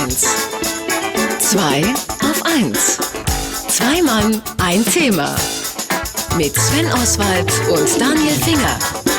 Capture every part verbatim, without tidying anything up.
eins. Zwei auf eins. Zwei Mann, ein Thema. Mit Sven Oswald und Daniel Finger.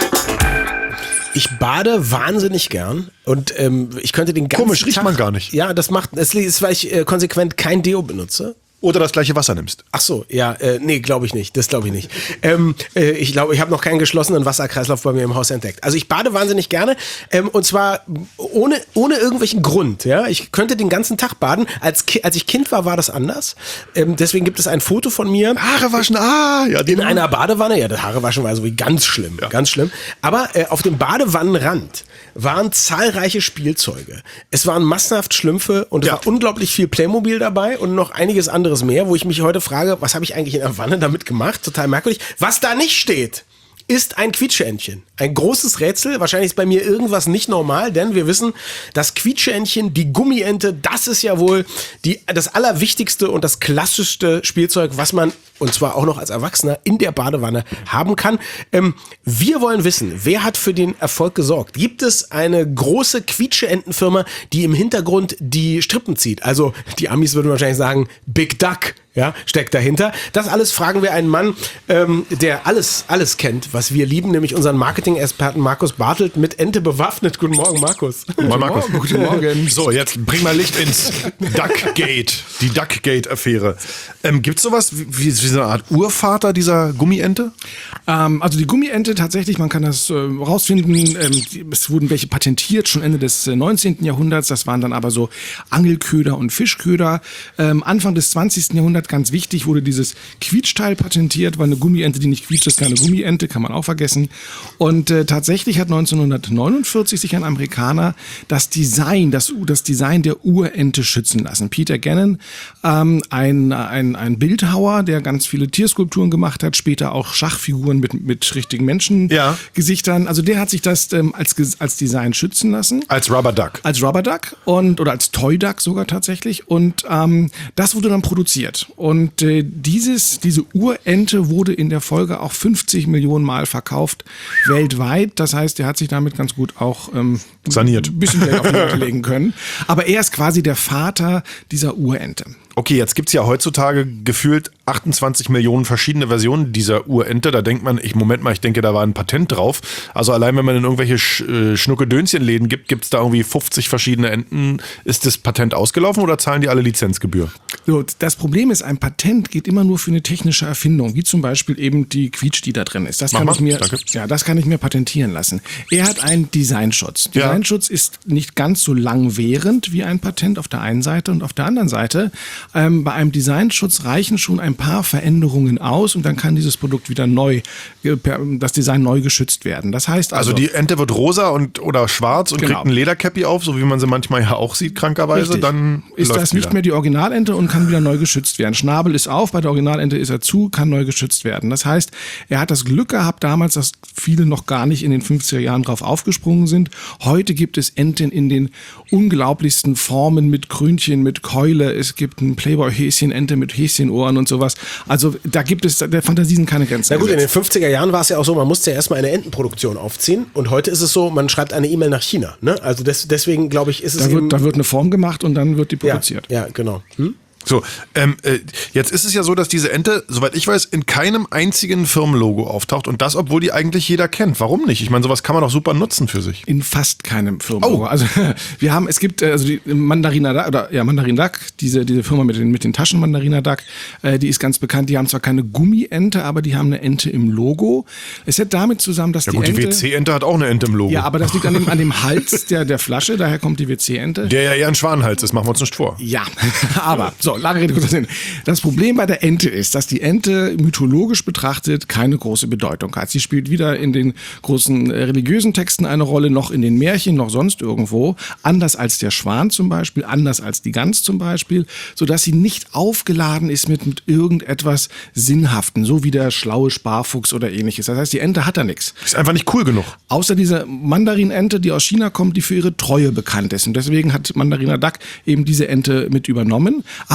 Ich bade wahnsinnig gern und ähm, ich könnte den ganzen Komisch, riecht Tag, man gar nicht. Ja, das macht, das ist, weil ich äh, konsequent kein Deo benutze. Oder das gleiche Wasser nimmst. Ach so, ja, äh, nee, glaube ich nicht. Das glaube ich nicht. Ähm, äh, ich glaube, ich habe noch keinen geschlossenen Wasserkreislauf bei mir im Haus entdeckt. Also ich bade wahnsinnig gerne ähm, und zwar ohne ohne irgendwelchen Grund. Ja, ich könnte den ganzen Tag baden. Als Ki- als ich Kind war, war das anders. Ähm, deswegen gibt es ein Foto von mir. Haare waschen, ah, ja. In einer Badewanne. Ja, das Haare waschen war so wie ganz schlimm, Ja. ganz schlimm. Aber äh, auf dem Badewannenrand waren zahlreiche Spielzeuge. Es waren massenhaft Schlümpfe und es Ja. war unglaublich viel Playmobil dabei und noch einiges anderes mehr, wo ich mich heute frage, was habe ich eigentlich in der Wanne damit gemacht? Total merkwürdig. Was da nicht steht, ist ein Quietscheentchen. Ein großes Rätsel. Wahrscheinlich ist bei mir irgendwas nicht normal, denn wir wissen, das Quietscheentchen, die Gummiente, das ist ja wohl die, das allerwichtigste und das klassischste Spielzeug, was man, und zwar auch noch als Erwachsener, in der Badewanne haben kann. Ähm, wir wollen wissen, wer hat für den Erfolg gesorgt? Gibt es eine große Quietscheentenfirma, die im Hintergrund die Strippen zieht? Also die Amis würden wahrscheinlich sagen, Big Duck. Ja, steckt dahinter. Das alles fragen wir einen Mann, ähm, der alles, alles kennt, was wir lieben, nämlich unseren Marketing-Experten Markus Bartelt mit Ente bewaffnet. Guten Morgen, Markus. Moin, Markus. Morgen, guten Morgen. So, jetzt bring mal Licht ins Duckgate, die Duckgate-Affäre. Ähm, Gibt es sowas wie, wie so eine Art Urvater dieser Gummiente? Ähm, also die Gummiente tatsächlich, man kann das äh, rausfinden, ähm, die, es wurden welche patentiert, schon Ende des äh, neunzehnten Jahrhunderts, das waren dann aber so Angelköder und Fischköder. Ähm, Anfang des zwanzigsten Jahrhunderts, ganz wichtig, wurde dieses Quietschteil patentiert, weil eine Gummiente, die nicht quietscht, ist keine Gummiente, kann man auch vergessen. Und äh, tatsächlich hat neunzehnhundertneunundvierzig sich ein Amerikaner das Design, das, das Design der Urente schützen lassen. Peter Gannon, ähm, ein, ein, ein Bildhauer, der ganz viele Tierskulpturen gemacht hat, später auch Schachfiguren mit, mit richtigen Menschengesichtern. Ja. Also der hat sich das ähm, als, als Design schützen lassen. Als Rubber Duck. Als Rubber Duck und oder als Toy Duck sogar tatsächlich. Und ähm, das wurde dann produziert. Und äh, dieses, diese Urente wurde in der Folge auch fünfzig Millionen Mal verkauft weltweit. Das heißt, er hat sich damit ganz gut auch ähm, Saniert. ein bisschen Geld auf die Seite legen können. Aber er ist quasi der Vater dieser Urente. Okay, jetzt gibt's ja heutzutage gefühlt achtundzwanzig Millionen verschiedene Versionen dieser Urente. Da denkt man, ich Moment mal, ich denke, da war ein Patent drauf. Also allein wenn man in irgendwelche Sch- äh, Schnuckedönschenläden gibt, gibt's da irgendwie fünfzig verschiedene Enten. Ist das Patent ausgelaufen oder zahlen die alle Lizenzgebühr? So, das Problem ist, ein Patent geht immer nur für eine technische Erfindung, wie zum Beispiel eben die Quietsch, die da drin ist. Das Mach kann mal, ich mir, danke. ja, das kann ich mir patentieren lassen. Er hat einen Designschutz. Ja. Designschutz ist nicht ganz so langwährend wie ein Patent auf der einen Seite und auf der anderen Seite. Ähm, bei einem Designschutz reichen schon ein paar Veränderungen aus und dann kann dieses Produkt wieder neu, äh, per- das Design neu geschützt werden. Das heißt also, Also die Ente wird rosa und oder schwarz und Genau. kriegt ein Ledercappy auf, so wie man sie manchmal ja auch sieht, krankerweise. Richtig. Dann ist läuft das wieder. nicht mehr die Originalente und kann wieder neu geschützt werden. Schnabel ist auf, bei der Originalente ist er zu, kann neu geschützt werden. Das heißt, er hat das Glück gehabt damals, dass viele noch gar nicht in den fünfziger Jahren drauf aufgesprungen sind. Heute gibt es Enten in den unglaublichsten Formen mit Krönchen, mit Keule. Es gibt ein Playboy-Häschen-Ente mit Häschenohren und sowas. Also da gibt es, der Fantasie sind keine Grenzen Na gut, in den gesetzt. fünfziger Jahren war es ja auch so, man musste ja erstmal eine Entenproduktion aufziehen und heute ist es so, man schreibt eine E-Mail nach China. Ne? Also des, deswegen glaube ich, ist es Da eben... wird, da wird eine Form gemacht und dann wird die ja, produziert. ja, genau. Hm? So, ähm, äh, jetzt ist es ja so, dass diese Ente, soweit ich weiß, in keinem einzigen Firmenlogo auftaucht und das, obwohl die eigentlich jeder kennt. Warum nicht? Ich meine, sowas kann man doch super nutzen für sich. In fast keinem Firmenlogo. Oh. Also wir haben, es gibt äh, also die Mandarina Duck, oder ja Mandarin Duck, diese diese Firma mit den mit den Taschen Mandarina Duck, äh, die ist ganz bekannt. Die haben zwar keine Gummiente, aber die haben eine Ente im Logo. Es hängt damit zusammen, dass Ja die gut, die Ente W C-Ente hat auch eine Ente im Logo. ja, aber das liegt an dem an dem Hals der der Flasche. Daher kommt die W C-Ente. Der ja eher ein Schwanenhals ist, machen wir uns nicht vor. Ja, aber so, lange Rede, kurzer Sinn. Das Problem bei der Ente ist, dass die Ente mythologisch betrachtet keine große Bedeutung hat. Sie spielt weder in den großen äh, religiösen Texten eine Rolle, noch in den Märchen, noch sonst irgendwo. Anders als der Schwan zum Beispiel, anders als die Gans zum Beispiel, sodass sie nicht aufgeladen ist mit, mit irgendetwas Sinnhaften, so wie der schlaue Sparfuchs oder ähnliches. Das heißt, die Ente hat da nichts. Ist einfach nicht cool genug. Außer diese Mandarinente, die aus China kommt, die für ihre Treue bekannt ist. Und deswegen hat Mandarina Duck eben diese Ente mit übernommen. Aber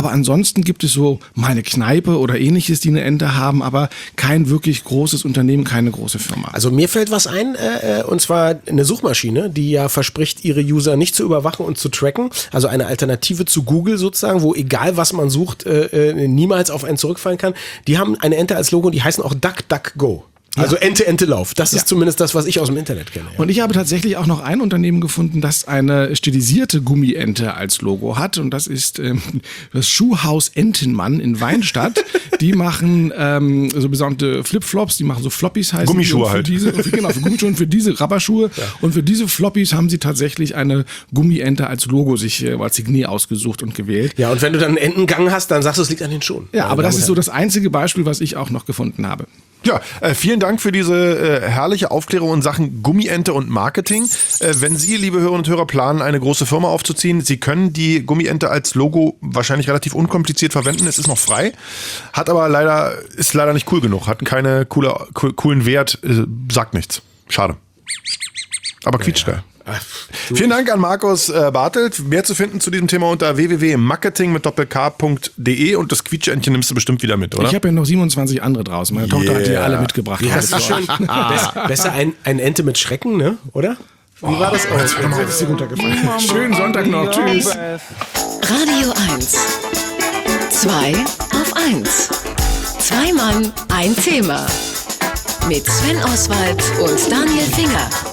Aber ansonsten gibt es so mal eine Kneipe oder ähnliches, die eine Ente haben, aber kein wirklich großes Unternehmen, keine große Firma. Also mir fällt was ein, äh, und zwar eine Suchmaschine, die ja verspricht, ihre User nicht zu überwachen und zu tracken. Also eine Alternative zu Google sozusagen, wo egal was man sucht, äh, niemals auf einen zurückfallen kann. Die haben eine Ente als Logo und die heißen auch DuckDuckGo. Also Ente, Ente, Lauf. Das ist ja. zumindest das, was ich aus dem Internet kenne. Ja. Und ich habe tatsächlich auch noch ein Unternehmen gefunden, das eine stilisierte Gummiente als Logo hat. Und das ist ähm, das Schuhhaus Entenmann in Weinstadt. Die machen ähm, so besondere Flipflops, die machen so Floppies heißen. Gummischuhe die. halt. Diese, für, genau, für Gummischuhe und für diese Rabberschuhe. Ja. Und für diese Floppies haben sie tatsächlich eine Gummiente als Logo sich äh, als Signet ausgesucht und gewählt. Ja, und wenn du dann einen Entengang hast, dann sagst du, es liegt an den Schuhen. Ja, aber das ist so das einzige Beispiel, was ich auch noch gefunden habe. Ja, äh, vielen Dank für diese äh, herrliche Aufklärung in Sachen Gummiente und Marketing. Äh, wenn Sie, liebe Hörerinnen und Hörer, planen, eine große Firma aufzuziehen, Sie können die Gummiente als Logo wahrscheinlich relativ unkompliziert verwenden. Es ist noch frei, hat aber leider, ist leider nicht cool genug, hat keine coole, co- coolen Wert, äh, sagt nichts. Schade. Aber quietscht geil. Ach, vielen Dank an Markus äh, Bartelt. Mehr zu finden zu diesem Thema unter w w w punkt marketing mit doppelk punkt de und das Quietschentchen nimmst du bestimmt wieder mit, oder? Ich habe ja noch siebenundzwanzig andere draußen. Meine yeah. Tochter hat die alle mitgebracht. Ja, das ist schön. besser, besser ein, ein Ente mit Schrecken, ne? Oder? Wie oh, war das? Oh, jetzt oh, ist dir runtergefallen. Schönen Sonntag noch. Tschüss. Radio eins. Zwei auf eins. Zwei Mann, ein Thema. Mit Sven Oswald und Daniel Finger.